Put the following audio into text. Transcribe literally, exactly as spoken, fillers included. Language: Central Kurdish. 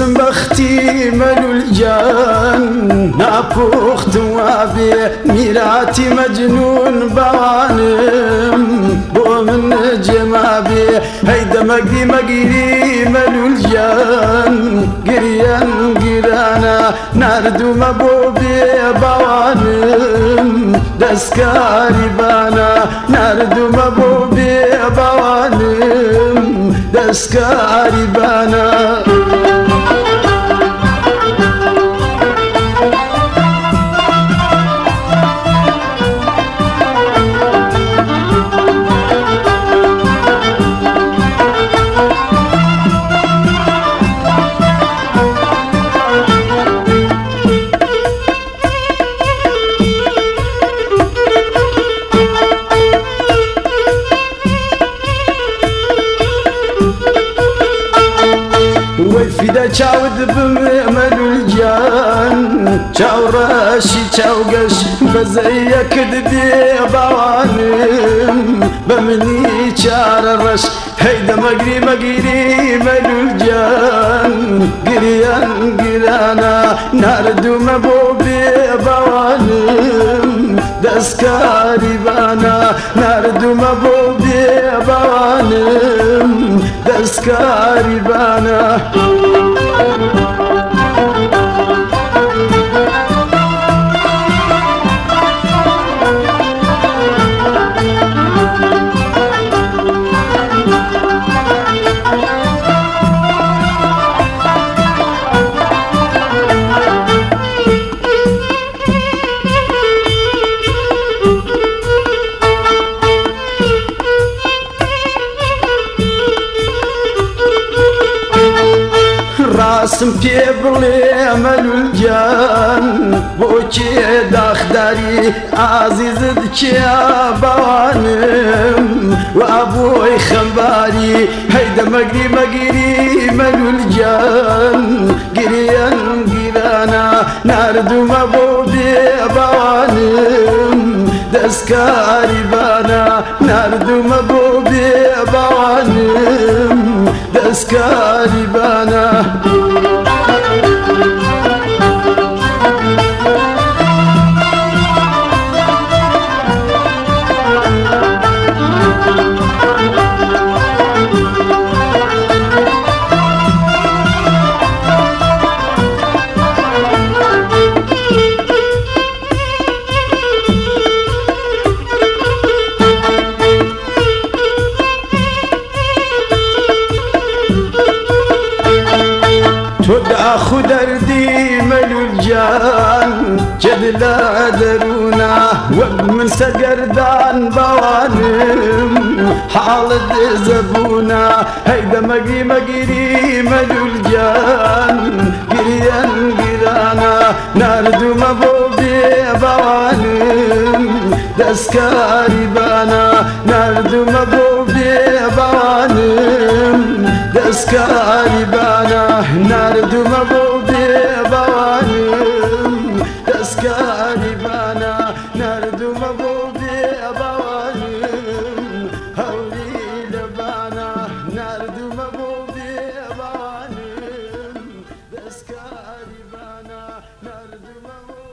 دستم بختي ملو الجان نابوخت وابي ميراتي مجنون بوانم بو من جمابي هيدا مقدي مقيري ملو الجان قريان قرانا ناردو مبوبي بوانم دسكاري بانا ناردو مبوبي بوانم دسكاري بانا وفيدا چاود بملو الجان چاو راشي چاو قش بزيك دبي بوانم بمني چار الرش هيدا مقري مقري ملو الجان قريان قرانا ناردو مبوبي بوانم دسكاري بانا ناردو مبوبي بوانم دسكاري بانا راسم پی بڵێ مەلولجان بۆکێ داخداری عزیزت کێ بەوانم وا بۆی خەمباری هەیدە مەگری مەگیری مەلولجان گریان گیرانە ناردومە بۆ بێ بەوانم دەستکاری بانە ناردومە بۆ بێ بەوانم دەستکاری بانە تداخو دردي ملولجان جد لا درونا وق من سقردان بوانم حالد زبونا هيدا مقي مقيري ملولجان قريان قرانا ناردو مبوبي بوانم دسكاري بانا ناردو مبوبي بوانم دسكاري بانا ناردو مبوبي بوانم دسكاري بانا ناردو مبوبي بوانم هولي لبانا ناردو مبوبي بوانم دسكاري بانا ناردو مبوبي